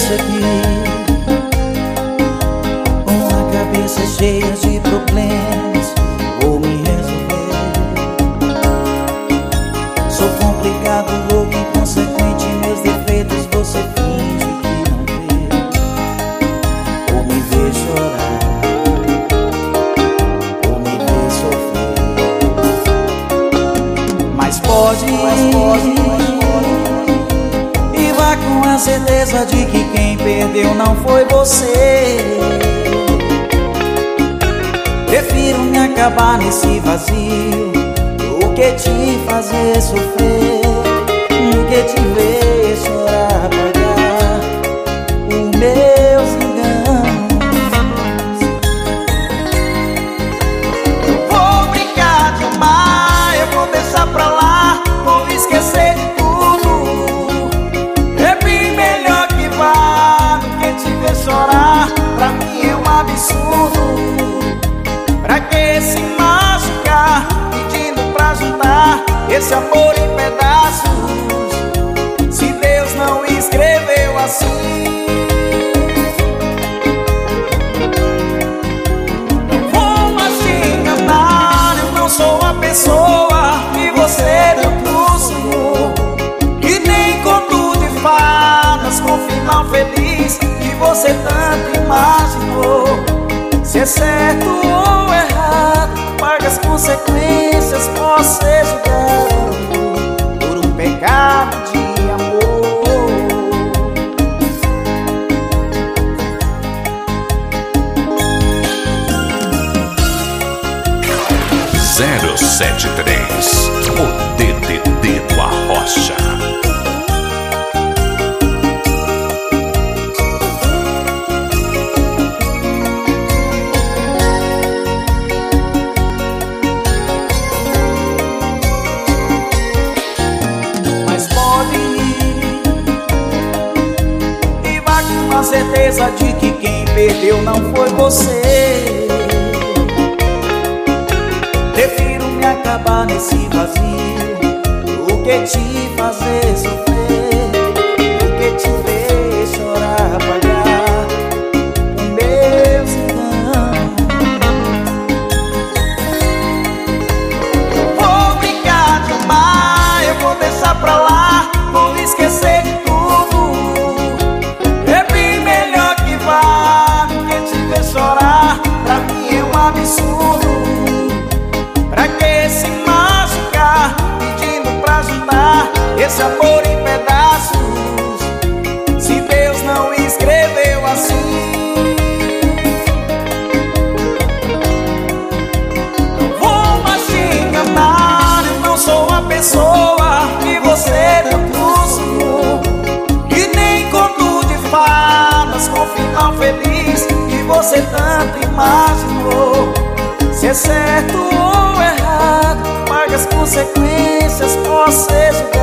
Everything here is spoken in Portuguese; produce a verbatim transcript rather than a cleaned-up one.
deixa aqui, com a cabeça cheia de problemas, vou me resolver. Sou complicado, louco, inconsequente, meus defeitos você finge que não vê. Ou me vê chorar, ou me vê sofrer. Mas pode, mas pode, mas pode. E vá com a certeza de que quem perdeu não foi você. Prefiro me acabar nesse vazio do que te fazer sofrer, do que te ver chorar, pagar os meus enganos. Eu vou brincar de amar, eu vou deixar pra lá, vou esquecer de tudo. É bem melhor que vá do que te ver chorar, pra mim é um absurdo. Pra que se machucar, pedindo pra juntar esse amor em pedaços, se Deus não escreveu assim? Não vou mais te enganar, eu não sou a pessoa que você tanto sonhou, que nem conto de fadas com final feliz que você tanto imaginou. Se é certo ou errado, paga as consequências, posso ser julgado por um pecado de amor. zero sete três, o D D D do Arrocha. A certeza de que quem perdeu não foi você. Prefiro me acabar nesse vazio do que te fazer sofrer, do que te ver chorar, pagar os meus enganos. Vou brincar de amar, eu vou deixar pra lá, vou esquecer de tudo. Chorar, pra mim é um absurdo. Pra que se machucar, pedindo pra juntar esse amor em pedaços, se Deus não escreveu assim? Não vou mais te enganar, eu não sou a pessoa que você tanto sonhou, que nem conto de fadas com final feliz você tanto imaginou. Se é certo ou errado, paga as consequências, posso ser julgado